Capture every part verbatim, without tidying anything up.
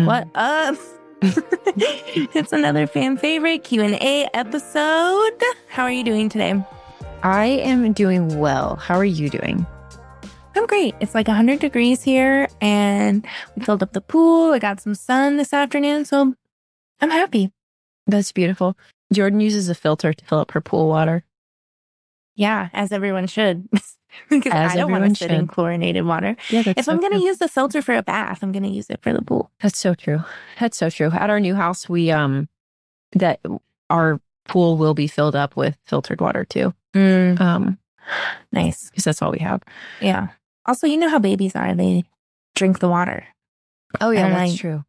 What up? It's another fan favorite Q and A episode. How are you doing today? I am doing well. How are you doing? I'm great. It's like one hundred degrees here and we filled up the pool. I got some sun this afternoon, so I'm happy. That's beautiful. Jordan uses a filter to fill up her pool water. Yeah, as everyone should. Because As I don't want to everyone sit in should. chlorinated water. Yeah, that's If so I'm going to true. use the filter for a bath, I'm going to use it for the pool. That's so true. That's so true. At our new house, we um that our pool will be filled up with filtered water too. Mm, Um, nice. because that's all we have. Yeah. Also, you know how babies are. They drink the water. Oh yeah, that's like- true.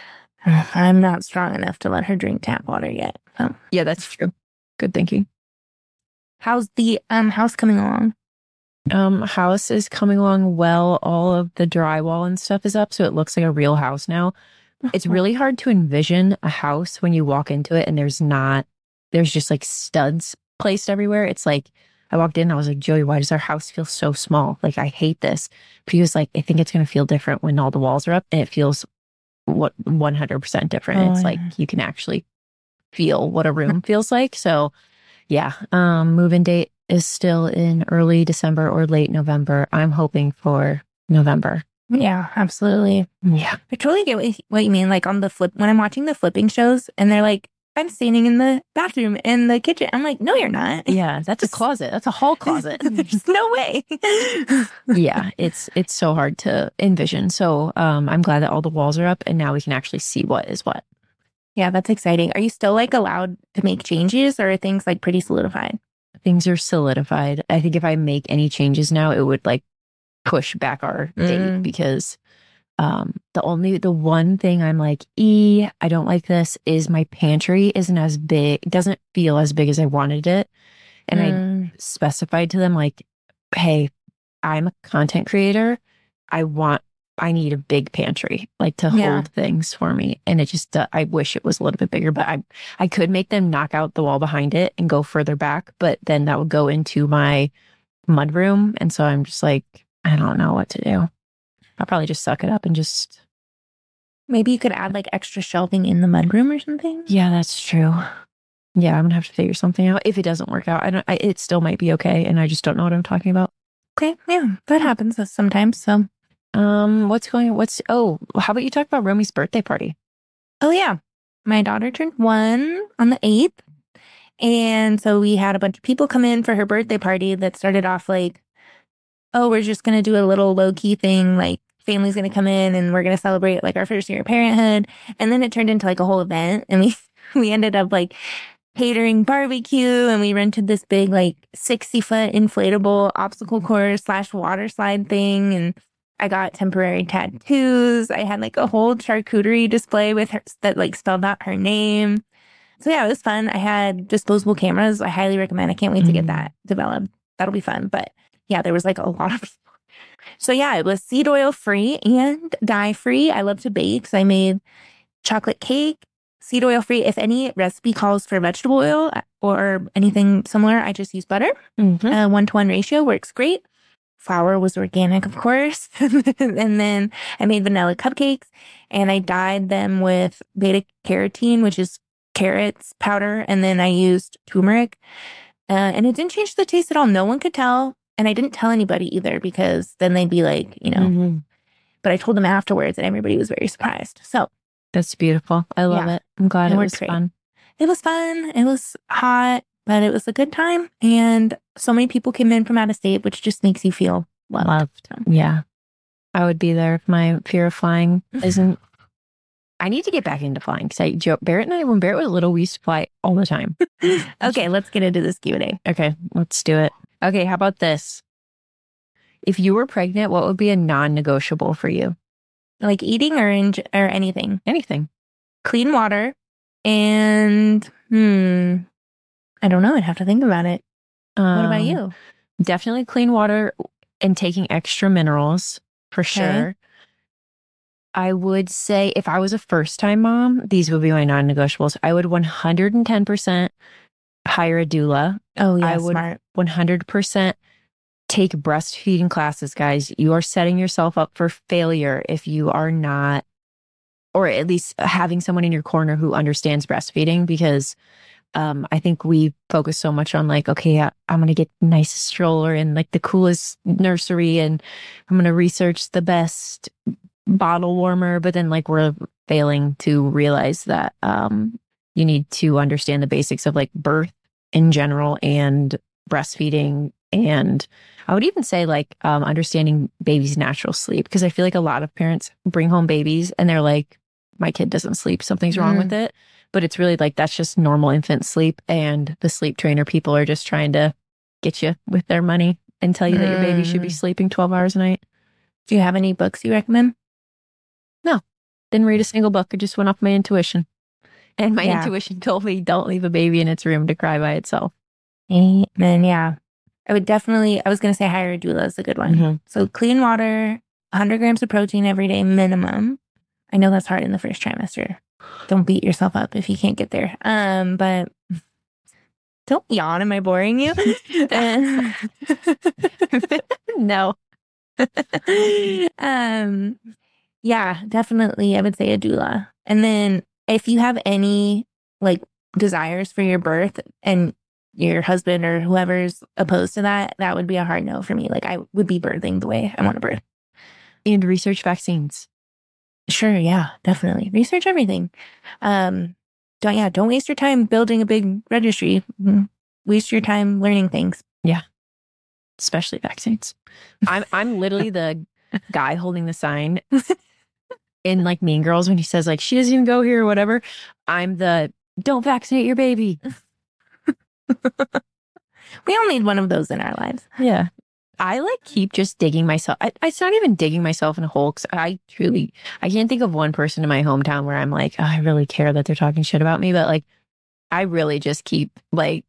I'm not strong enough to let her drink tap water yet. So. Yeah, that's true. Good thinking. How's the um house coming along? Um, house is coming along well. All of the drywall and stuff is up, so it looks like a real house now. It's really hard to envision a house when you walk into it and there's not, there's just like studs placed everywhere. It's like, I walked in and I was like, Joey, why does our house feel so small? Like, I hate this. But he was like, I think it's going to feel different when all the walls are up, and it feels what one hundred percent different. Oh, it's yeah. like, you can actually feel what a room feels like. So yeah, um, move-in date is still in early December or late November. I'm hoping for November. Yeah, absolutely. Yeah. I totally get what, what you mean. Like on the flip, when I'm watching the flipping shows and they're like, I'm standing in the bathroom in the kitchen. I'm like, no, you're not. Yeah, that's a closet. That's a hall closet. There's no way. Yeah, it's it's so hard to envision. So um, I'm glad that all the walls are up and now we can actually see what is what. Yeah, that's exciting. Are you still like allowed to make changes, or are things like pretty solidified? Things are solidified. I think if I make any changes now, it would like push back our date Mm. because um, the only, the one thing I'm like, E, I don't like this is my pantry isn't as big, doesn't feel as big as I wanted it. And I Mm. specified to them like, hey, I'm a content creator. I want, I need a big pantry, like to Yeah. hold things for me. And it just, uh, I wish it was a little bit bigger, but I, I could make them knock out the wall behind it and go further back, but then that would go into my mudroom. And so I'm just like, I don't know what to do. I'll probably just suck it up and just, Maybe you could add like extra shelving in the mudroom or something. yeah, that's true. Yeah, I'm gonna have to figure something out. If it doesn't work out, I don't, I, it still might be okay. And I just don't know what I'm talking about. Okay, yeah, that happens sometimes. So, Um, what's going, what's, oh, how about you talk about Romy's birthday party? oh yeah, my daughter turned one on the eighth. And so we had a bunch of people come in for her birthday party that started off like, oh, we're just going to do a little low key thing. Like family's going to come in and we're going to celebrate like our first year of parenthood. And then it turned into like a whole event. And we, we ended up like catering barbecue, and we rented this big like sixty foot inflatable obstacle course slash water slide thing. And I got temporary tattoos. I had like a whole charcuterie display with her that like spelled out her name. So yeah, it was fun. I had disposable cameras. I highly recommend. I can't wait to get Mm. that developed. That'll be fun. But yeah, there was like a lot of. So yeah, it was seed oil free and dye free. I love to bake, so I made chocolate cake, seed oil free. If any recipe calls for vegetable oil or anything similar, I just use butter. Mm-hmm. Uh, one to one ratio works great. Flour was organic, of course. And then I made vanilla cupcakes, and I dyed them with beta carotene, which is carrots powder. And then I used turmeric. Uh, and it didn't change the taste at all. No one could tell. And I didn't tell anybody either, because then they'd be like, you know, Mm-hmm. but I told them afterwards, and everybody was very surprised. So That's beautiful. I love Yeah. it. I'm glad It it worked was great. fun. it was fun. It was hot, but it was a good time. And so many people came in from out of state, which just makes you feel loved. Loved. Yeah. I would be there if my fear of flying isn't. I need to get back into flying because I, Joe, Barrett and I, when Barrett was little, we used to fly all the time. Okay, let's get into this Q and A. Okay, let's do it. Okay, how about this? If you were pregnant, what would be a non-negotiable for you? Like eating or in, or anything. Anything. Clean water and hmm, I don't know. I'd have to think about it. What about Um, you? Definitely clean water and taking extra minerals for Okay. sure. I would say if I was a first time mom, these would be my non negotiables. I would one hundred ten percent hire a doula. Oh yeah, I would smart. one hundred percent take breastfeeding classes, guys. You are setting yourself up for failure if you are not or at least having someone in your corner who understands breastfeeding, because um, I think we focus so much on like, okay, I, I'm going to get the nicest stroller and like the coolest nursery, and I'm going to research the best bottle warmer. But then like we're failing to realize that um, you need to understand the basics of like birth in general and breastfeeding. And I would even say like um, understanding baby's natural sleep, because I feel like a lot of parents bring home babies and they're like, my kid doesn't sleep, something's wrong mm. with it. But it's really like, that's just normal infant sleep. And the sleep trainer people are just trying to get you with their money and tell you mm. that your baby should be sleeping twelve hours a night. Do you have any books you recommend? No, didn't read a single book. I just went off my intuition. And my yeah. intuition told me, don't leave a baby in its room to cry by itself. Amen. Yeah. I would definitely, I was going to say hire a doula is a good one. Mm-hmm. So clean water, one hundred grams of protein every day minimum. I know that's hard in the first trimester. Don't beat yourself up if you can't get there. Um, but don't yawn. Am I boring you? No. um, yeah, definitely. I would say a doula. And then if you have any like desires for your birth and your husband or whoever's opposed to that, that would be a hard no for me. Like I would be birthing the way I want to birth. And research vaccines. Sure, yeah, definitely. Research everything. Um, don't yeah, don't waste your time building a big registry. Waste your time learning things. Yeah. Especially vaccines. I'm I'm literally the guy holding the sign in like Mean Girls when he says like she doesn't even go here or whatever. I'm the don't vaccinate your baby. We all need one of those in our lives. Yeah. I like keep just digging myself. I, it's not even digging myself in a hole. Cause I truly, I can't think of one person in my hometown where I'm like, oh, I really care that they're talking shit about me. But like, I really just keep like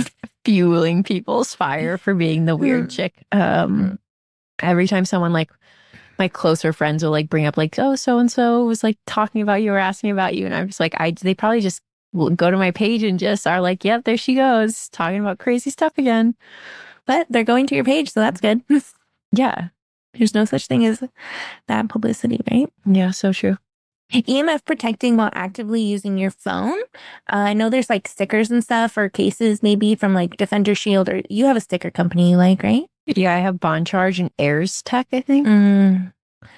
fueling people's fire for being the weird chick. Um, every time someone like my closer friends will like bring up like, oh, so-and-so was like talking about you or asking about you. And I'm just like, I, they probably just will go to my page and just are like, yep, there she goes talking about crazy stuff again. But they're going to your page, so that's good. Yeah. There's no such thing as bad publicity, right? Yeah, so true. E M F protecting while actively using your phone. Uh, I know there's like stickers and stuff or cases maybe from like Defender Shield, or you have a sticker company you like, right? Yeah, I have Bond Charge and Airs Tech, I think. Mm.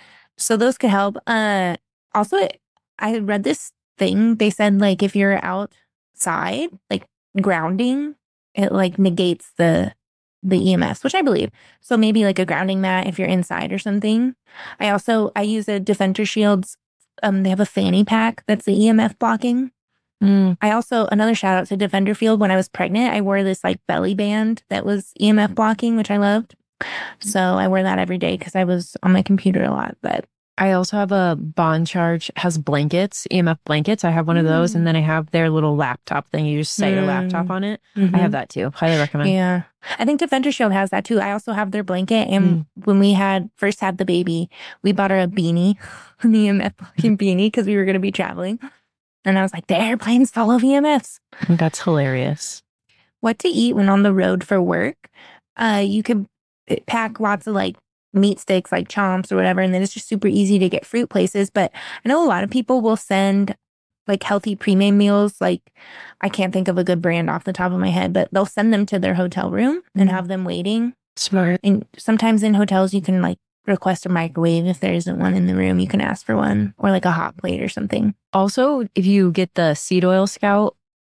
So those could help. Uh, also, I read this thing. They said like if you're outside, like grounding, it like negates the the E M Fs, which I believe. So maybe like a grounding mat if you're inside or something. I also, I use a Defender Shields. Um, they have a fanny pack that's the E M F blocking. Mm. I also, another shout out to Defender Field. When I was pregnant, I wore this like belly band that was E M F blocking, which I loved. So I wear that every day because I was on my computer a lot. But I also have a Bond Charge, has blankets, E M F blankets. I have one of those. And then I have their little laptop thing. You just set mm. your laptop on it. Mm-hmm. I have that too. Highly recommend. Yeah. I think Defender Shield has that too. I also have their blanket. And mm. when we had first had the baby, we bought her a beanie, an E M F blocking beanie, because we were going to be traveling. And I was like, the airplane's full of E M Fs. That's hilarious. What to eat when on the road for work. Uh, you could pack lots of like meat sticks, like chomps or whatever. And then it's just super easy to get fruit places. But I know a lot of people will send like healthy pre-made meals. Like I can't think of a good brand off the top of my head, but they'll send them to their hotel room and have them waiting. Smart. And sometimes in hotels, you can like request a microwave. If there isn't one in the room, you can ask for one, or like a hot plate or something. Also, if you get the Seed Oil Scout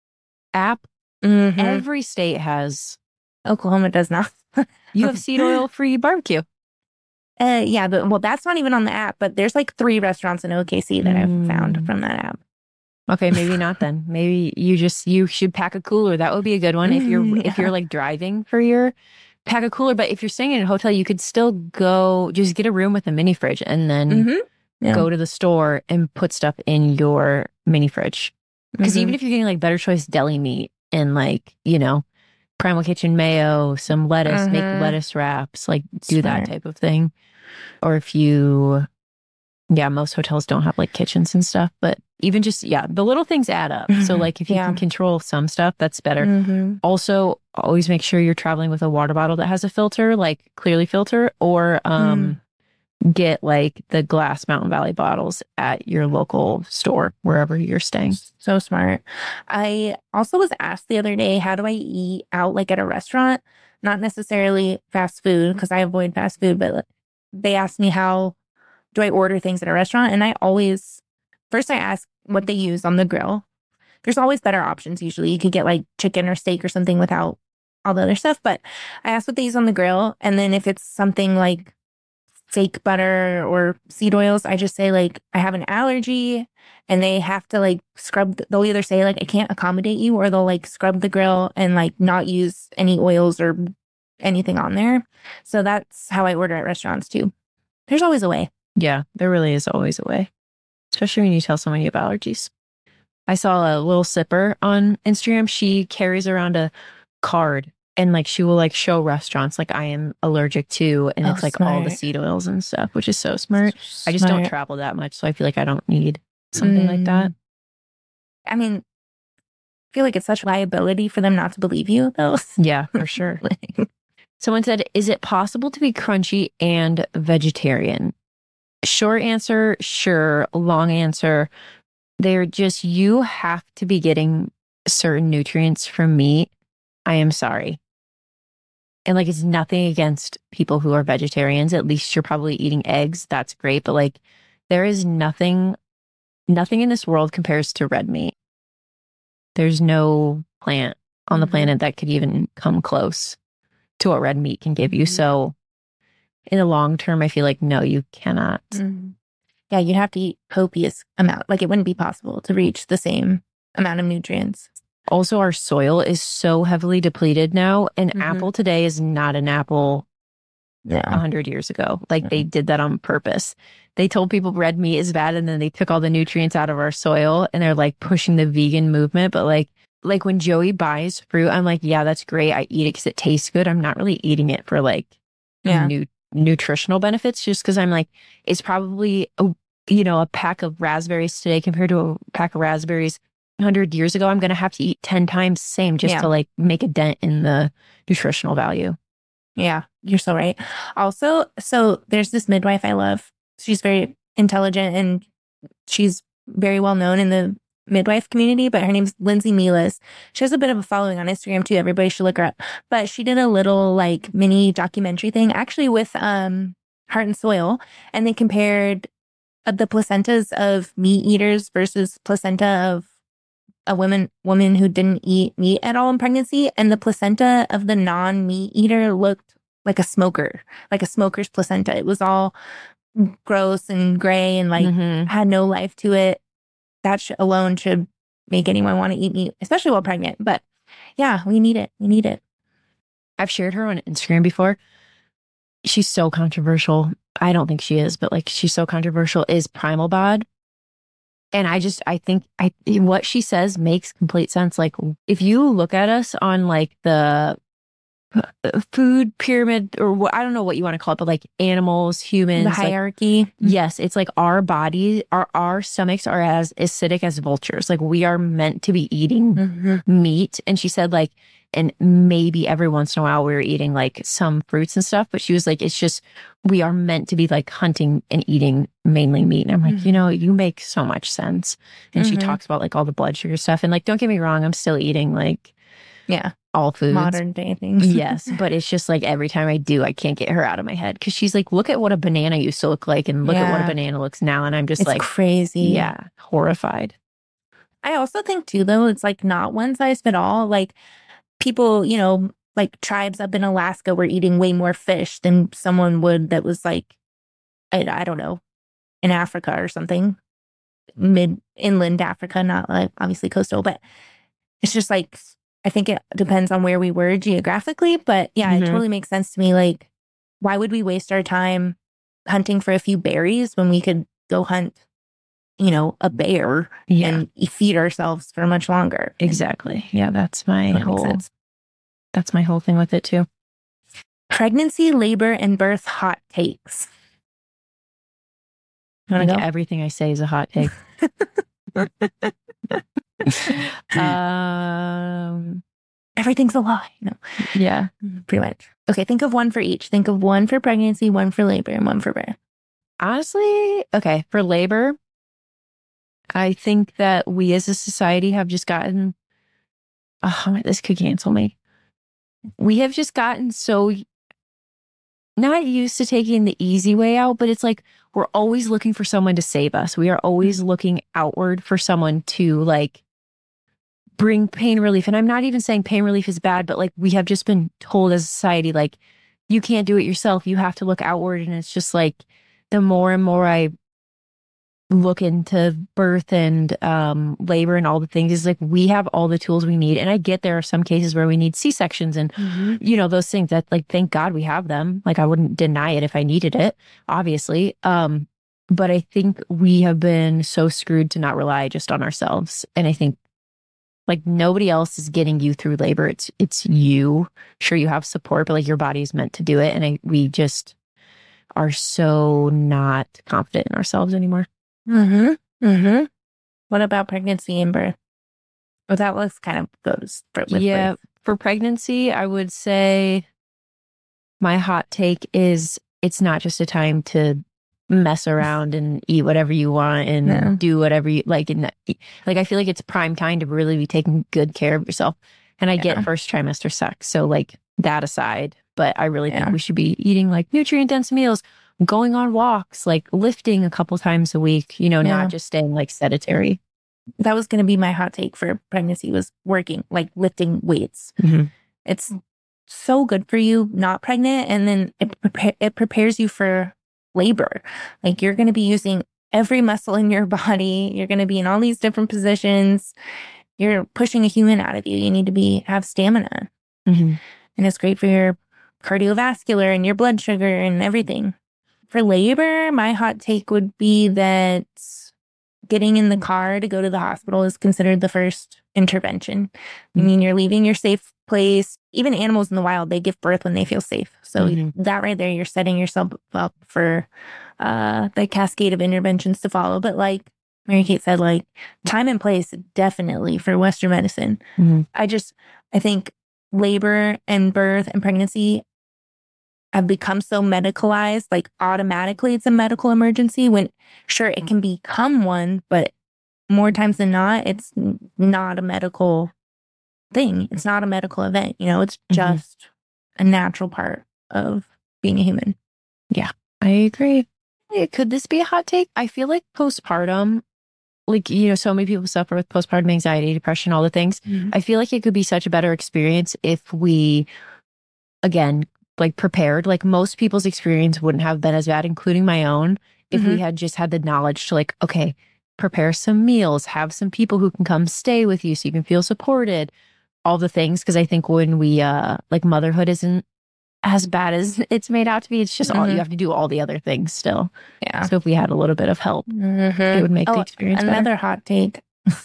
app, mm-hmm. every state has. Oklahoma does not. You have seed oil free barbecue. Uh, yeah, but well, that's not even on the app. But there's like three restaurants in O K C that mm. I've found from that app. Okay, maybe not then. Maybe you just you should pack a cooler. That would be a good one if you're yeah. if you're like driving for your pack a cooler. But if you're staying in a hotel, you could still go just get a room with a mini fridge and then mm-hmm. yeah. go to the store and put stuff in your mini fridge. Because mm-hmm. even if you're getting like Better Choice deli meat and like you know Primal Kitchen mayo, some lettuce, mm-hmm. make lettuce wraps, like do Smart. that type of thing. Or if you, yeah, most hotels don't have like kitchens and stuff, but even just, yeah, the little things add up. Mm-hmm. So like if you yeah. can control some stuff, that's better. Mm-hmm. Also, always make sure you're traveling with a water bottle that has a filter, like Clearly filter, or um, mm. get like the glass Mountain Valley bottles at your local store, wherever you're staying. So smart. I also was asked the other day, how do I eat out like at a restaurant? Not necessarily fast food, because I avoid fast food, but they asked me how do I order things at a restaurant? And I always, first I ask what they use on the grill. There's always better options usually. You could get like chicken or steak or something without all the other stuff. But I ask what they use on the grill. And then if it's something like fake butter or seed oils, I just say like, I have an allergy, and they have to like scrub. They'll either say like, I can't accommodate you, or they'll like scrub the grill and like not use any oils or anything on there. So that's how I order at restaurants too. There's always a way. Yeah, there really is always a way, especially when you tell someone you have allergies. I saw a little sipper on Instagram. She carries around a card, and like she will like show restaurants like I am allergic to, and Oh, it's like smart. all the seed oils and stuff, which is so smart. I just Smart. don't travel that much, so I feel like I don't need something like that. I mean, I feel like it's such liability for them not to believe you, though. Yeah, for sure. Someone said, is it possible to be crunchy and vegetarian? Short answer, sure. Long answer, they're just, you have to be getting certain nutrients from meat. I am sorry. And like, it's nothing against people who are vegetarians. At least you're probably eating eggs. That's great. But like, there is nothing, nothing in this world compares to red meat. There's no plant on the Mhm. planet that could even come close to what red meat can give you. Mhm. So in the long term, I feel like, no, you cannot. Mhm. Yeah, you'd have to eat copious amount. Like it wouldn't be possible to reach the same amount of nutrients. Also, our soil is so heavily depleted now. An Mhm. apple today is not an apple a Yeah. hundred years ago. Like they did that on purpose. They told people red meat is bad, and then they took all the nutrients out of our soil, and they're like pushing the vegan movement. But like, like when Joey buys fruit, I'm like, yeah, that's great. I eat it because it tastes good. I'm not really eating it for like Yeah. nu- nutritional benefits, just because I'm like, it's probably a, you know, a pack of raspberries today compared to a pack of raspberries a hundred years ago. I'm going to have to eat ten times the same just Yeah. to like make a dent in the nutritional value. Yeah, you're so right. Also, so there's this midwife I love. She's very intelligent and she's very well known in the midwife community, but her name's Lindsay Milas. She has a bit of a following on Instagram too. Everybody should look her up. But she did a little like mini documentary thing actually with um Heart and Soil, and they compared uh, the placentas of meat eaters versus placenta of a woman woman who didn't eat meat at all in pregnancy, and the placenta of the non-meat eater looked like a smoker, like a smoker's placenta. It was all gross and gray and like Mhm. had no life to it. That sh- alone should make anyone want to eat meat, especially while pregnant. But yeah, we need it. We need it. I've shared her on Instagram before. She's so controversial. I don't think she is, but like she's so controversial, is Primal Bod. And I just, I think I what she says makes complete sense. Like if you look at us on like the uh, food pyramid, or what, I don't know what you want to call it, but like animals, humans, The like, hierarchy. yes, it's like our body, our our stomachs are as acidic as vultures. Like we are meant to be eating Mhm. meat. And she said like, and maybe every once in a while we were eating like some fruits and stuff, but she was like, it's just, we are meant to be like hunting and eating mainly meat. And I'm like, Mhm. you know, you make so much sense. And she Mhm. talks about like all the blood sugar stuff. And like, don't get me wrong, I'm still eating like Yeah. all foods. Modern day things. Yes, but it's just like every time I do, I can't get her out of my head because she's like, look at what a banana used to look like and look at what a Yeah. banana looks now. And I'm just It's like, crazy. yeah, horrified. I also think too, though, it's like not one size fit all. Like people, you know, like tribes up in Alaska were eating way more fish than someone would that was like, I, I don't know, in Africa or something, mid inland Africa, not like obviously coastal, but it's just like, I think it depends on where we were geographically. But yeah, Mhm. it totally makes sense to me. Like, why would we waste our time hunting for a few berries when we could go hunt, you know, a bear Yeah, and e- feed ourselves for much longer? exactly. Yeah, that's my That makes whole, sense. that's my whole thing with it too. Pregnancy, labor, and birth hot takes. You I want think to go? everything I say is a hot take. um, Everything's a lie. No, yeah. pretty much. Okay, think of one for each. Think of one for pregnancy, one for labor, and one for birth. Honestly, okay, for labor, I think that we as a society have just gotten, oh, this could cancel me. We have just gotten so not used to taking the easy way out, but it's like we're always looking for someone to save us. We are always looking outward for someone to like bring pain relief. And I'm not even saying pain relief is bad, but like we have just been told as a society, like, you can't do it yourself. You have to look outward. And it's just like the more and more I look into birth and um, labor and all the things, is like we have all the tools we need. And I get there are some cases where we need C-sections and, mm-hmm. you know, those things that like, thank God we have them. Like I wouldn't deny it if I needed it, obviously. Um, but I think we have been so screwed to not rely just on ourselves. And I think like nobody else is getting you through labor. It's, it's you. Sure, you have support, but like your body is meant to do it. And I, we just are so not confident in ourselves anymore. Mm-hmm. Mm-hmm. What about pregnancy and birth? Well, that was kind of goes for with yeah. birth. For pregnancy, I would say my hot take is it's not just a time to mess around and eat whatever you want and No. do whatever you like. And like I feel like it's prime time to really be taking good care of yourself. And I Yeah. get first trimester sucks, so like that aside. But I really Yeah. think we should be eating like nutrient dense meals, going on walks, like lifting a couple times a week, you know, Yeah. not just staying like sedentary. That was going to be my hot take for pregnancy, was working, like lifting weights. Mm-hmm. It's so good for you not pregnant. And then it, prepare, it prepares you for labor. Like you're going to be using every muscle in your body. You're going to be in all these different positions. You're pushing a human out of you. You need to be have stamina. Mm-hmm. And it's great for your cardiovascular and your blood sugar and everything. For labor, my hot take would be that getting in the car to go to the hospital is considered the first intervention. Mm-hmm. I mean, you're leaving your safe place. Even animals in the wild, they give birth when they feel safe. So mm-hmm. that right there, you're setting yourself up for uh, the cascade of interventions to follow. But like Mary Kate said, like time and place, definitely for Western medicine. Mm-hmm. I just, I think labor and birth and pregnancy have become so medicalized, like automatically it's a medical emergency, when sure it can become one, but more times than not, it's not a medical thing. It's not a medical event. You know, it's just mm-hmm. a natural part of being a human. Yeah, I agree. Could this be a hot take? I feel like postpartum, like, you know, so many people suffer with postpartum anxiety, depression, all the things. Mm-hmm. I feel like it could be such a better experience if we, again, like prepared. Like most people's experience wouldn't have been as bad, including my own, if mm-hmm. we had just had the knowledge to like, okay, prepare some meals, have some people who can come stay with you so you can feel supported, all the things. Because I think when we, uh like motherhood isn't as bad as it's made out to be. It's just mm-hmm. all, you have to do all the other things still. Yeah. So if we had a little bit of help, mm-hmm. it would make oh, the experience another better. Hot take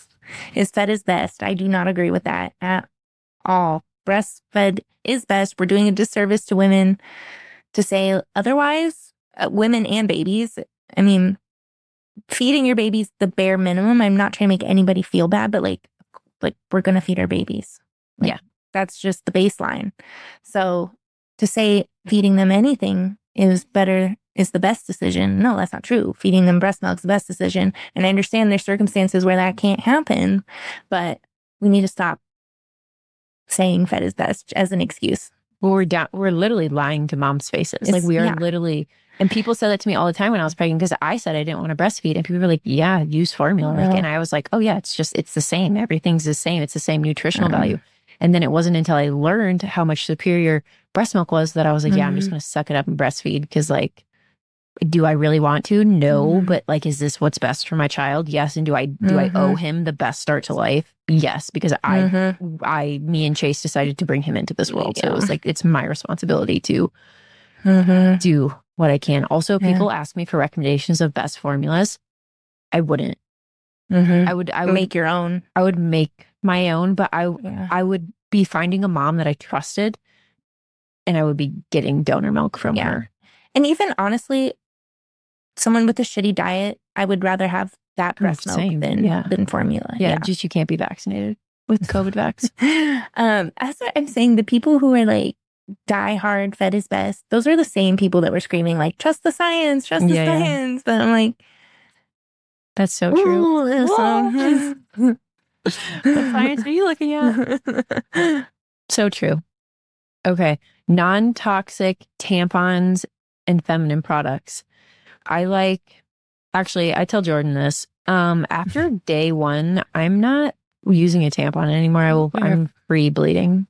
is fed is best. I do not agree with that at all. Breastfed is best. We're doing a disservice to women to say otherwise, uh, women and babies. I mean, feeding your babies the bare minimum. I'm not trying to make anybody feel bad, but like, like we're going to feed our babies. Like, yeah. That's just the baseline. So to say feeding them anything is better, is the best decision. No, that's not true. Feeding them breast milk is the best decision. And I understand there's circumstances where that can't happen, but we need to stop saying fed is best as an excuse. Well, we're down, we're literally lying to moms' faces. It's, like we are yeah. literally, and people said that to me all the time when I was pregnant, because I said I didn't want to breastfeed, and people were like, yeah, use formula. Yeah. Like, and I was like, oh yeah, it's just, it's the same. Everything's the same. It's the same nutritional mm-hmm. value. And then it wasn't until I learned how much superior breast milk was that I was like, mm-hmm. yeah, I'm just going to suck it up and breastfeed. Because like, do I really want to? No. Mm-hmm. But like, is this what's best for my child? Yes. And do I, do mm-hmm. I owe him the best start to life? Yes. Because I, mm-hmm. I, me and Chase decided to bring him into this world. Yeah. So it was like, it's my responsibility to mm-hmm. do what I can. Also, people yeah. ask me for recommendations of best formulas. I wouldn't. Mm-hmm. I would, I would make your own. I would make my own, but I, yeah. I would be finding a mom that I trusted, and I would be getting donor milk from yeah. her. And even honestly, someone with a shitty diet, I would rather have that breast milk Same. than yeah. than formula. Yeah, yeah, just you can't be vaccinated with COVID vax. um, as I'm saying, the people who are like die hard, fed is best. Those are the same people that were screaming like, trust the science, trust the Yeah, yeah. science. But I'm like, That's so true. "Ooh, listen." What science are you looking at? So true. Okay. Non-toxic tampons and feminine products. I like, actually, I tell Jordan this. Um, after day one, I'm not using a tampon anymore. I will, I'm free bleeding.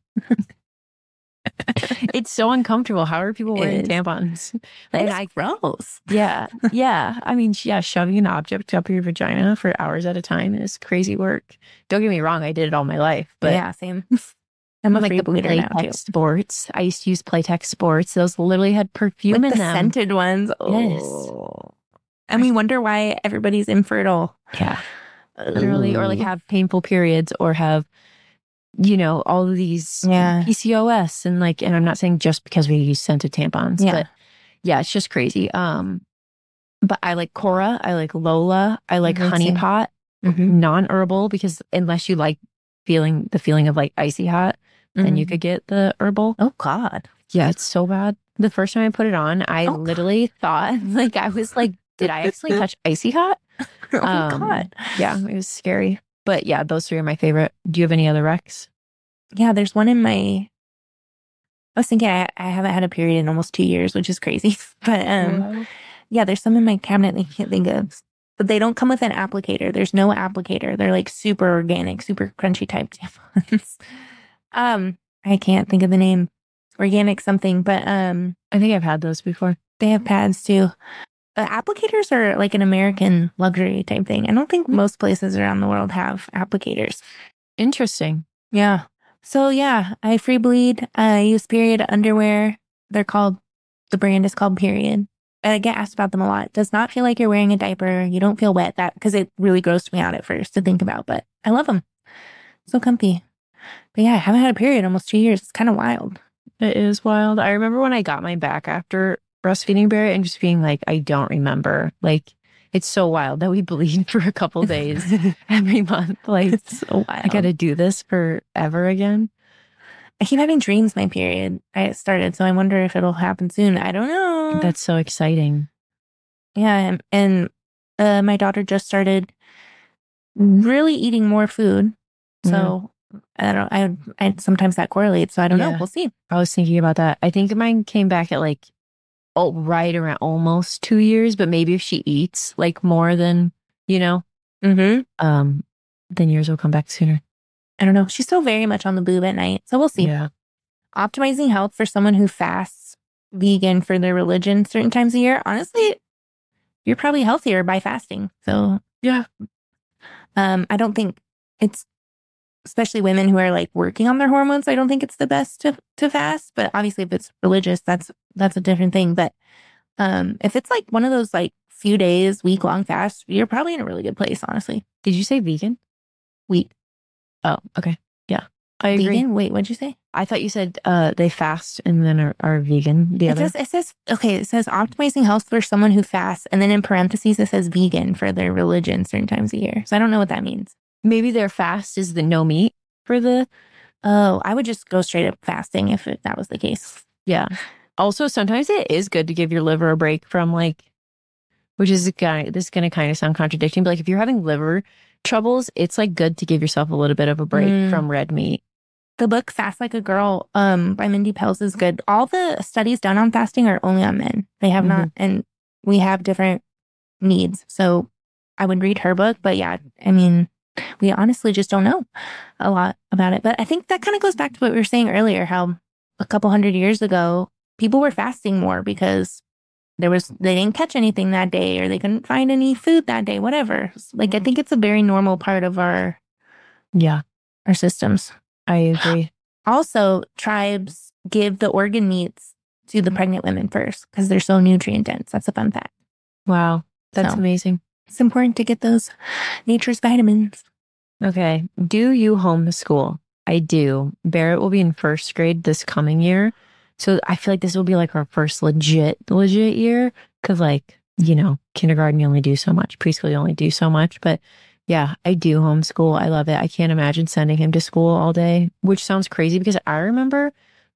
It's so uncomfortable. How are people wearing It is. tampons? And And I I, gross. yeah, yeah. I mean, yeah, shoving an object up your vagina for hours at a time is crazy work. Don't get me wrong, I did it all my life, but yeah, same. I'm a like free the bleeder now too. Playtex Sports. I used to use Playtex Sports. Those literally had perfume Like in the them. scented ones. Yes. Oh. And we wonder why everybody's infertile. Yeah, literally, or like Ugh. have painful periods, or have, you know, all of these Yeah. P C O S, and like, and I'm not saying just because we use scented tampons, Yeah. but yeah, it's just crazy. Um, but I like Cora, I like Lola, I like Mhm, Honey same. Pot, Mhm. non-herbal, because unless you like feeling the feeling of like icy hot, then you Mhm. could get the herbal. Oh God. Yeah, it's so bad. The first time I put it on, I Oh. literally thought, like, I was like, did I accidentally touch icy hot? Oh Um, God. Yeah, it was scary. But yeah, those three are my favorite. Do you have any other Recs? Yeah, there's one in my. I was thinking I, I haven't had a period in almost two years, which is crazy. But um, yeah, there's some in my cabinet that I can't think of. But they don't come with an applicator. There's no applicator. They're like super organic, super crunchy type tampons. um, I can't think of the name. Organic something, but um, I think I've had those before. they have pads too. Uh, applicators are like an American luxury type thing. I don't think most places around the world have applicators. Interesting. Yeah. So yeah, I free bleed. I use period underwear. They're called, the brand is called Period. I get asked about them a lot. Does not feel like you're wearing a diaper. You don't feel wet. That because it really grossed me out at first to think about, but I love them. So comfy. But yeah, I haven't had a period in almost two years. It's kind of wild. It is wild. I remember when I got my back after breastfeeding Barrett and just being like, I don't remember. Like, it's so wild that we bleed for a couple days every month. Like, It's so wild. I got to do this forever again. I keep having dreams my period I started, so I wonder if it'll happen soon. I don't know. That's so exciting. Yeah, and, and uh, my daughter just started really eating more food. So I don't. I, I sometimes that correlates. So I don't know. Yeah. We'll see. I was thinking about that. I think mine came back at like, oh, right around almost two years, but maybe if she eats like more than, you know, Mm-hmm. um, then yours will come back sooner. I don't know. She's still very much on the boob at night, so we'll see. Yeah. Optimizing health for someone who fasts vegan for their religion certain times a year. Honestly, you're probably healthier by fasting. So Yeah. um, I don't think it's, especially women who are like working on their hormones, I don't think it's the best to to fast. But obviously, if it's religious, that's that's a different thing. But um, if it's like one of those like few days, week long fasts, you're probably in a really good place. Honestly, Did you say vegan? wheat Oh, okay. Yeah. I agree. vegan. Wait, what'd you say? I thought you said uh, they fast and then are, are vegan. The It other. says, it says, okay, it says optimizing health for someone who fasts. And then in parentheses, it says vegan for their religion certain times a year. So I don't know what that means. Maybe their fast is the no meat for the. Oh, I would just go straight up fasting if it, that was the case. Yeah. Also, sometimes it is good to give your liver a break from like, which is gonna, this is going to kind of sound contradicting, but like if you're having liver troubles, it's like good to give yourself a little bit of a break Mm. from red meat. The book Fast Like a Girl um, by Mindy Pels is good. All the studies done on fasting are only on men. They have not, and we have different needs. So I would read her book. But yeah, I mean, we honestly just don't know a lot about it. But I think that kind of goes back to what we were saying earlier, how a couple hundred years ago, people were fasting more because there was, they didn't catch anything that day or they couldn't find any food that day, whatever. Like, I think it's a very normal part of our, Yeah, our systems. I agree. Also, tribes give the organ meats to the pregnant women first because they're so nutrient dense. That's a fun fact. Wow. That's So. amazing. It's important to get those nature's vitamins. Okay. Do you homeschool? I do. Barrett will be in first grade this coming year. So I feel like this will be like our first legit, legit year. Cause like, you know, kindergarten, you only do so much. Preschool, you only do so much. But yeah, I do homeschool. I love it. I can't imagine sending him to school all day, which sounds crazy because I remember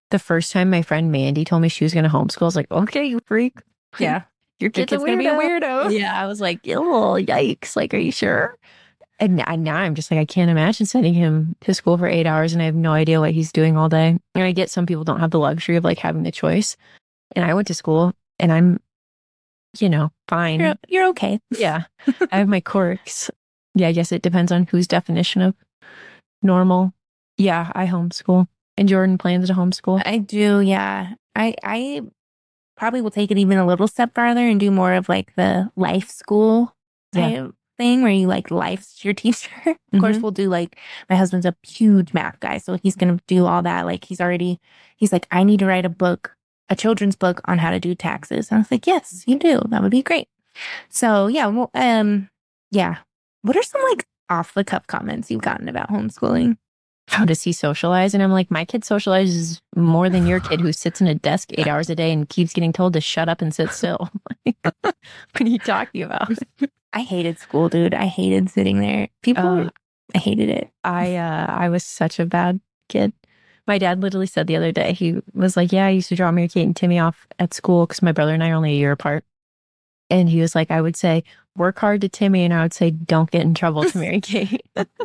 The first time my friend Mandy told me she was going to homeschool, I was like, okay, you freak. Yeah. Your kid's, kid's a gonna be a weirdo. weirdo. Yeah, I was like, oh, yikes. Like, are you sure? And now, now I'm just like, I can't imagine sending him to school for eight hours and I have no idea what he's doing all day. And I get some people don't have the luxury of like having the choice. And I went to school and I'm, you know, fine. You're, you're okay. Yeah. I have my quirks. Yeah, I guess it depends on whose definition of normal. Yeah, I homeschool. And Jordan plans to homeschool. I do, yeah. I I probably will take it even a little step farther and do more of like the life school type Yeah. thing where you like life's your teacher. Of Mhm. course, we'll do like, my husband's a huge math guy, so he's going to do all that. Like he's already, he's like, I need to write a book, a children's book on how to do taxes. And I was like, yes, you do. That would be great. So yeah, well, um, yeah. What are some like off the cuff comments you've gotten about homeschooling? How does he socialize? And I'm like, my kid socializes more than your kid who sits in a desk eight hours a day and keeps getting told to shut up and sit still. What are you talking about? I hated school, dude. I hated sitting there. People, Uh, I hated it. I uh, I was such a bad kid. My dad literally said the other day, he was like, yeah, I used to drop Mary Kate and Timmy off at school because my brother and I are only a year apart. And he was like, I would say, work hard to Timmy. And I would say, don't get in trouble to Mary Kate.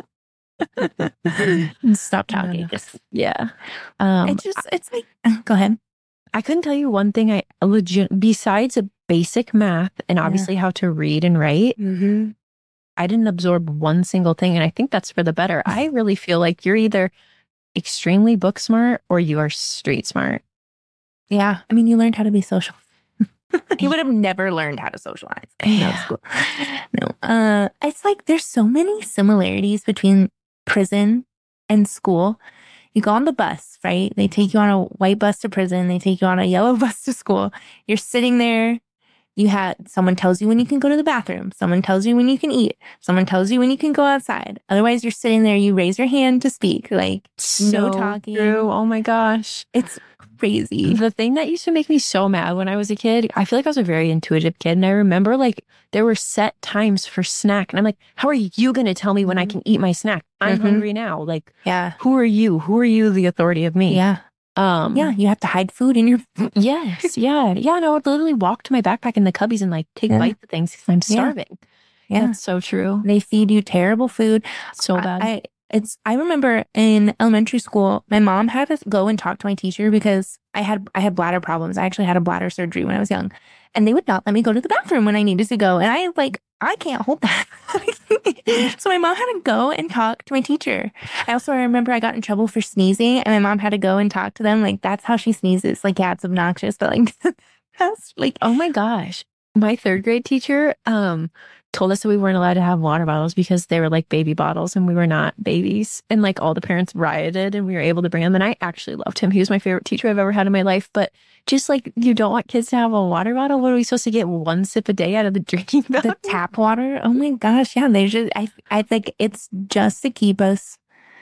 Stop talking. No, no. Just, Yeah. Um, it's just, it's like, go ahead. I couldn't tell you one thing I legit, besides a basic math and Yeah. obviously how to read and write, Mm-hmm. I didn't absorb one single thing. And I think that's for the better. I really feel like you're either extremely book smart or you are street smart. Yeah. I mean, you learned how to be social. You would have never learned how to socialize. in Yeah. school. No. Uh, it's like there's so many similarities between prison and school. You go on the bus, right? They take you on a white bus to prison. They take you on a yellow bus to school. You're sitting there. You had someone tells you when you can go to the bathroom. Someone tells you when you can eat. Someone tells you when you can go outside. Otherwise, you're sitting there. You raise your hand to speak. Like no So talking. true. Oh my gosh. It's crazy. The thing that used to make me so mad when I was a kid, I feel like I was a very intuitive kid. And I remember like there were set times for snack. And I'm like, how are you going to tell me when I can eat my snack? I'm Mhm. hungry now. Like, Yeah. who are you? Who are you, the authority of me? Yeah. Um, Yeah. You have to hide food in your. Yes. Yeah. Yeah. No, I would literally walk to my backpack in the cubbies and like take Yeah. bites of things because I'm Yeah. starving. Yeah. That's so true. They feed you terrible food. So I- bad. I, it's, I remember in elementary school, my mom had to go and talk to my teacher because I had, I had bladder problems. I actually had a bladder surgery when I was young, and they would not let me go to the bathroom when I needed to go. And I like, I can't hold that. So my mom had to go and talk to my teacher. I also remember I got in trouble for sneezing, and my mom had to go and talk to them. Like, that's how she sneezes. Like, yeah, it's obnoxious, but like, that's like, Oh my gosh. My third grade teacher um told us that we weren't allowed to have water bottles because they were like baby bottles and we were not babies. And like all the parents rioted and we were able to bring them. And I actually loved him. He was my favorite teacher I've ever had in my life. But just like you don't want kids to have a water bottle. What are we supposed to get one sip a day out of the drinking the fountain? tap water. Oh my gosh. Yeah. They just, I, I think it's just to keep us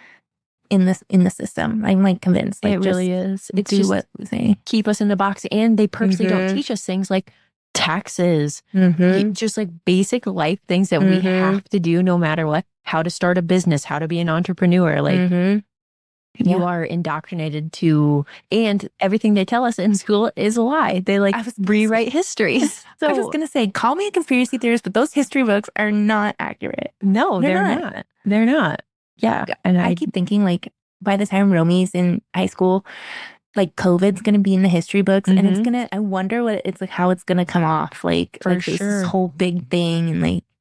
in this, in the system. I'm like convinced. Like, It really is. It's do just what we say. keep us in the box. And they purposely Mhm. don't teach us things like taxes, Mm-hmm. just like basic life things that we Mhm. have to do no matter what. How to start a business, how to be an entrepreneur. Like mm-hmm. you Yeah. are indoctrinated to, and everything they tell us in school is a lie. They like I was- rewrite history. So I was going to say, call me a conspiracy theorist, but those history books are not accurate. no, They're they're, not. not. They're not. Yeah. And I, I keep thinking like by the time Romy's in high school, like COVID's going to be in the history books, and it's Mhm. going to, I wonder what it's like, how it's going to come off. Like, For like this sure. whole big thing. And like,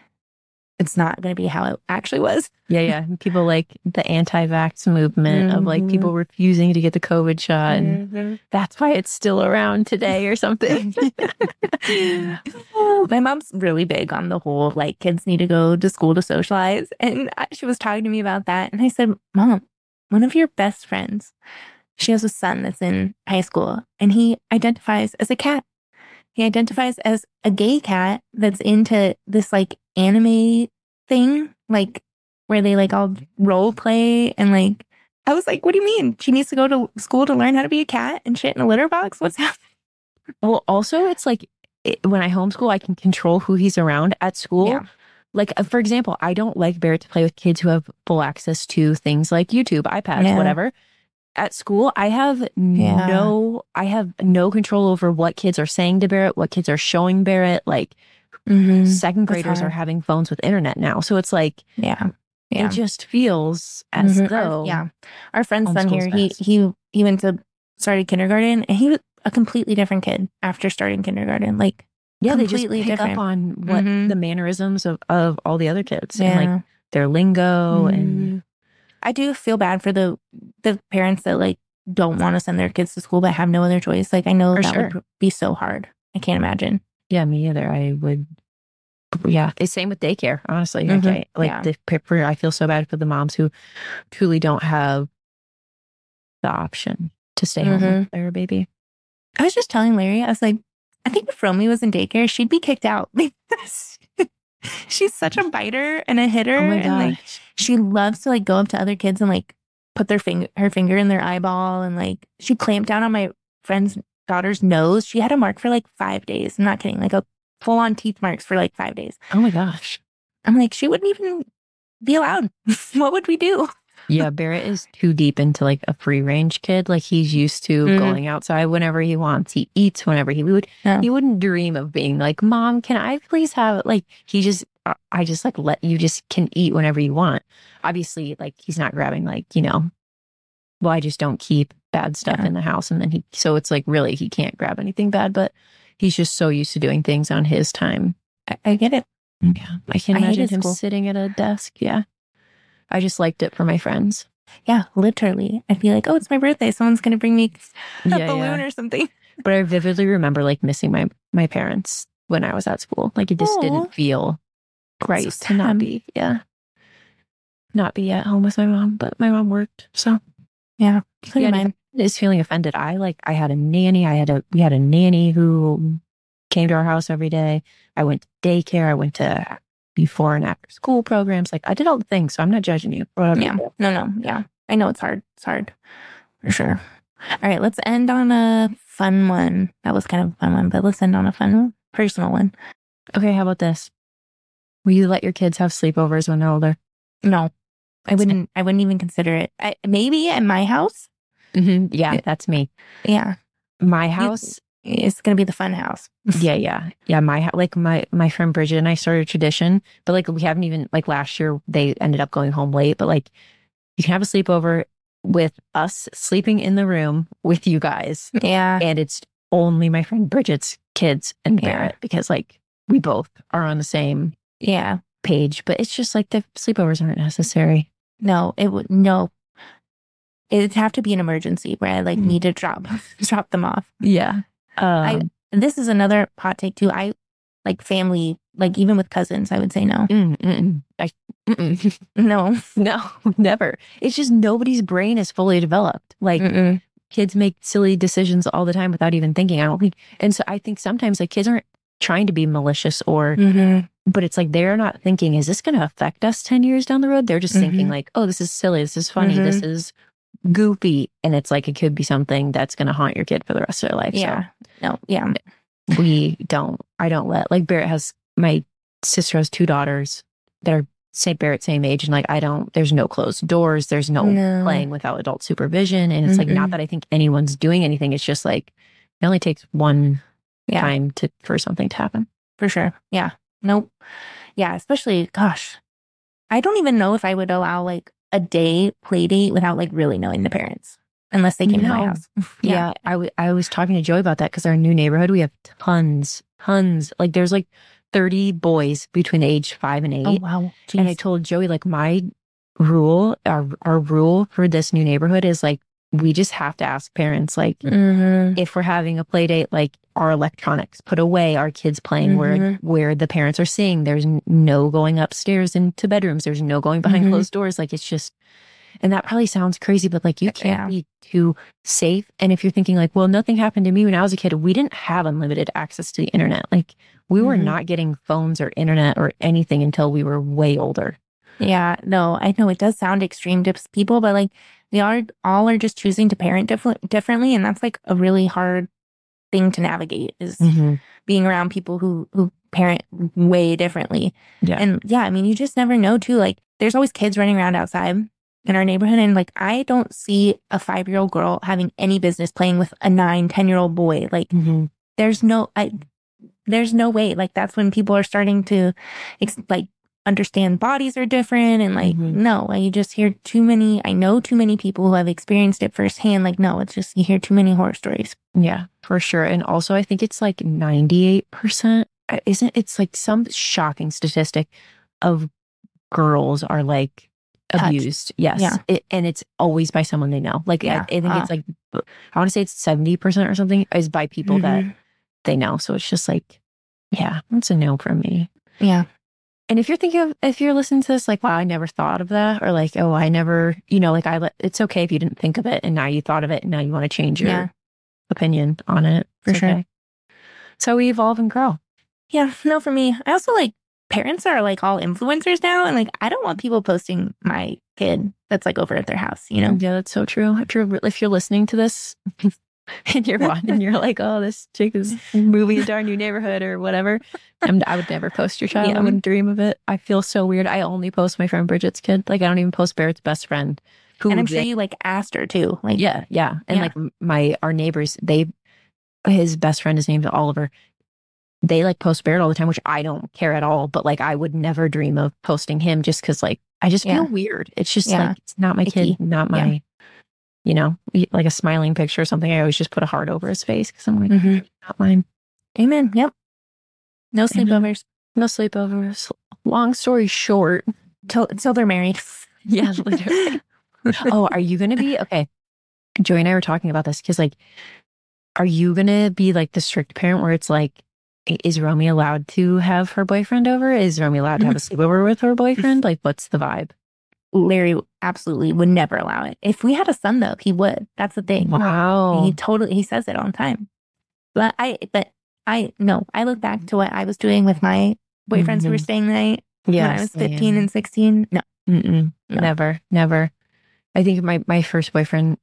it's not going to be how it actually was. yeah, yeah. People like the anti-vax movement of like Mhm. people refusing to get the COVID shot. And that's why it's still around today or something. My mom's really big on the whole like kids need to go to school to socialize, and I- she was talking to me about that, and I said, Mom, one of your best friends, she has a son that's in high school, and he identifies as a cat. He identifies as a gay cat that's into this like anime thing, like where they like all role play, and like I was like, what do you mean? She needs to go to school to learn how to be a cat and shit in a litter box? What's happening? Well, also, it's like it, when I homeschool, I can control who he's around at school. Yeah. Like, uh, for example, I don't like Barrett to play with kids who have full access to things like YouTube, iPads, Yeah. whatever. at school, I have Yeah. no, I have no control over what kids are saying to Barrett, what kids are showing Barrett. Like Mhm. second That's graders are hard. having phones with internet now. So it's like, Yeah. Yeah. it just feels as Mhm. Our- though, yeah. Our friend's son homeschool's here, he, best. he, he went to, started kindergarten and he was a completely different kid after starting kindergarten. Like, yeah, they just completely pick different. up on what Mhm. the mannerisms of, of all the other kids Yeah. and like their lingo. And Mhm. I do feel bad for the, the parents that like don't want to send their kids to school but have no other choice. Like, I know For that sure. would be so hard. I can't imagine. yeah, me either. I would, yeah, it's same with daycare, honestly. Mhm. Okay. Like Yeah. the paper, I feel so bad for the moms who truly don't have the option to stay home Mhm. with their baby. I was just telling Larry, I was like, I think if Romy was in daycare, she'd be kicked out. She's such a biter and a hitter. Oh my and like gosh. she loves to like go up to other kids and like put their finger her finger in their eyeball, and like she clamped down on my friend's daughter's nose. She had a mark for like five days. I'm not kidding, like a full on teeth marks for like five days. Oh my gosh. I'm like, she wouldn't even be allowed. What would we do? Yeah, Barrett is too deep into like a free range kid. Like he's used to Mhm. going outside whenever he wants. He eats whenever he would. Yeah. He wouldn't dream of being like, Mom, can I please have it? Like he just, uh, I just like let you just can eat whenever you want. Obviously, like he's not grabbing like, you know, well, I just don't keep bad stuff Yeah. in the house. And then he, so it's like really, he can't grab anything bad, but he's just so used to doing things on his time. I, I get it. Yeah. I can't I imagine hated him school. sitting at a desk. Yeah. I just liked it for my friends. Yeah, literally. I'd be like, oh, it's my birthday. Someone's going to bring me a Yeah, balloon yeah. or something. But I vividly remember like missing my my parents when I was at school. Like it just Aw. didn't feel right So to not sad. be, yeah, not be at home with my mom. But my mom worked, so Yeah. So yeah. did and mine. if is feeling offended. I like I had a nanny. I had a we had a nanny who came to our house every day. I went to daycare. I went to before and after school programs. Like I did all the things. So I'm not judging you. for whatever you Yeah. do. No, no. Yeah. I know it's hard. It's hard for sure. All right. Let's end on a fun one. That was kind of a fun one, but let's end on a fun, personal one. Okay, how about this? Will you let your kids have sleepovers when they're older? No, I wouldn't, I wouldn't even consider it. I, maybe at my house. Mm-hmm. Yeah, Yeah. that's me. Yeah. My house. It's going to be the fun house. yeah, yeah, yeah. My hou- like my my friend Bridget and I started a tradition, but like we haven't even like last year they ended up going home late. But like you can have a sleepover with us sleeping in the room with you guys, Yeah. and it's only my friend Bridget's kids and Yeah. Barrett because like we both are on the same Yeah. page. But it's just like the sleepovers aren't necessary. No, it would, no. It'd have to be an emergency where I like Mm. need to drop, drop them off. Yeah. Um, And this is another hot take too. I like family, like even with cousins, I would say no. mm, mm, I, mm-mm. No. No, never. It's just nobody's brain is fully developed. Like Mm-mm. kids make silly decisions all the time without even thinking. I don't think, and so I think sometimes like kids aren't trying to be malicious or, Mhm. but it's like they're not thinking, is this going to affect us ten years down the road? They're just thinking Mhm. like, oh, this is silly. This is funny. This is goofy. And it's like, it could be something that's going to haunt your kid for the rest of their life. Yeah. No. Yeah. So we don't, I don't let, like Barrett has, my sister has two daughters that are Saint Barrett, same age. And like, I don't, there's no closed doors. There's no, No. playing without adult supervision. And it's like, not Mm-mm. that I think anyone's doing anything. It's just like, it only takes one Yeah. time to, for something to happen. For sure. Yeah. Nope. Yeah. Especially, gosh, I don't even know if I would allow like a day play date without like really knowing the parents, unless they came to my No. house. Yeah. I, w- I was talking to Joey about that because our new neighborhood, we have tons, tons. Like there's like thirty boys between the age five and eight. Oh, wow. Jeez. And I told Joey, like, my rule, our, our rule for this new neighborhood is like, we just have to ask parents, like, Mhm. if we're having a play date, like our electronics put away, our kids playing where Mhm. where the parents are seeing. There's n- no going upstairs into bedrooms. There's no going behind Mhm. closed doors. Like it's just, and that probably sounds crazy, but like you can't Yeah. be too safe. And if you're thinking like, well, nothing happened to me when I was a kid, we didn't have unlimited access to the internet. Like we were Mhm. not getting phones or internet or anything until we were way older. Yeah, no, I know it does sound extreme to s- people, but like they are all are just choosing to parent diff- differently, and that's like a really hard thing to navigate is being around people who who parent way differently. Yeah. And yeah, I mean, you just never know too. Like, there's always kids running around outside, in our neighborhood. And like, I don't see a five-year-old girl having any business playing with a nine, ten-year-old boy. Like, Mm-hmm. there's no, I, there's no way. Like, that's when people are starting to, ex- like, understand bodies are different. And like, Mhm. no, you just hear too many, I know too many people who have experienced it firsthand. Like, no, it's just, you hear too many horror stories. Yeah, for sure. And also, I think it's like ninety-eight percent. uh, Isn't it's like some shocking statistic of girls are like Touched. abused. Yes. Yeah. It, and it's always by someone they know. Like, Yeah. I, I think Uh. it's like, I want to say it's seventy percent or something is by people that Mhm. they know. So it's just like, yeah, it's a no from me. Yeah. And if you're thinking of, if you're listening to this, like, wow, I never thought of that, or like, oh, I never, you know, like, I let, it's okay if you didn't think of it and now you thought of it and now you want to change your Yeah. opinion on it. For It's sure. okay. So we evolve and grow. Yeah. No, for me, I also like parents are like all influencers now. And like, I don't want people posting my kid that's like over at their house, you know? Yeah, that's so true. If you're, if you're listening to this and you're watching and you're like, oh, this chick is moving into our new neighborhood or whatever, I'm, I would never post your child. Yeah. I wouldn't dream of it. I feel so weird. I only post my friend Bridget's kid. Like, I don't even post Barrett's best friend. Who And I'm sure they- you like asked her too. Like, Yeah, yeah. And Yeah. like m- my our neighbors, they his best friend is named Oliver. They like post Barrett all the time, which I don't care at all. But like, I would never dream of posting him just because like I just feel Yeah. weird. It's just Yeah. like it's not my Icky. kid, not my, Yeah. you know, like a smiling picture or something. I always just put a heart over his face because I'm like, Mhm. not mine. Amen. Yep. No Amen. sleepovers No sleepovers. Long story short, till till they're married. yeah, literally. Oh, are you gonna be okay? Joey and I were talking about this because, like, are you gonna be like the strict parent where it's like, i- is Romy allowed to have her boyfriend over? Is Romy allowed to have a sleepover with her boyfriend? Like, what's the vibe? Larry absolutely would never allow it. If we had a son, though, he would. That's the thing. Wow. He totally he says it all the time. But I but I no, I look back to what I was doing with my boyfriends who were Mhm. staying the night when I was fifteen same. and sixteen. No. Mm-mm. No. Never, never. I think my my first boyfriend,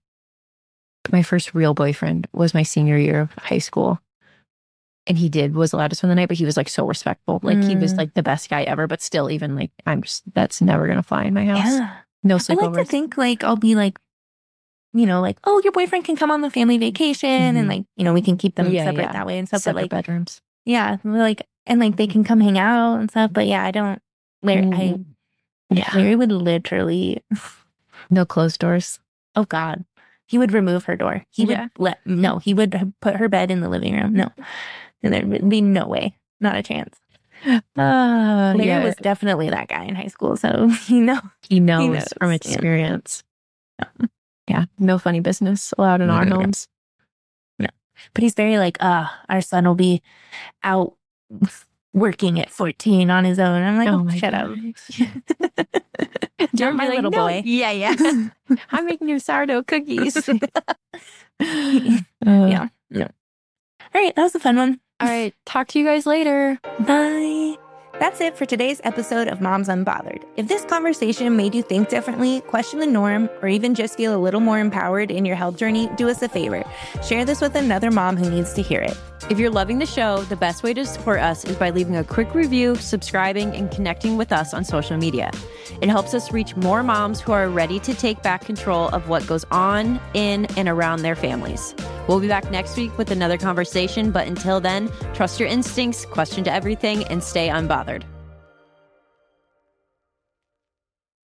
my first real boyfriend, was my senior year of high school. And he did was allowed to spend the night, but he was like so respectful. Like he was Mm. like the best guy ever. But still, even like I'm just that's never gonna fly in my house. Yeah. No I sleepovers. like to think like I'll be like, you know, like, oh, your boyfriend can come on the family vacation Mhm. and like, you know, we can keep them Yeah, separate yeah. that way and stuff. Separate but like, bedrooms. yeah, like, and like they can come hang out and stuff. But yeah, I don't, Larry, Mhm. I, Yeah. Larry would literally, No closed doors. oh God, he would remove her door. He would Yeah. let, no, he would put her bed in the living room. No, and there would be no way, not a chance. Uh, Larry yeah. was definitely that guy in high school. So, you know, he knows, knows, from yeah. experience. Yeah. No funny business allowed in our No. homes. but he's very like, uh, our son will be out working at fourteen on his own. I'm like, oh, my shut up. God. You're my Like, little "No." boy. Yeah, yeah. I'm making you sourdough cookies. Yeah. Uh, All right, that was a fun one. All right. Talk to you guys later. Bye. That's it for today's episode of Moms Unbothered. If this conversation made you think differently, question the norm, or even just feel a little more empowered in your health journey, do us a favor. Share this with another mom who needs to hear it. If you're loving the show, the best way to support us is by leaving a quick review, subscribing, and connecting with us on social media. It helps us reach more moms who are ready to take back control of what goes on in and around their families. We'll be back next week with another conversation, but until then, trust your instincts, question to everything, and stay unbothered.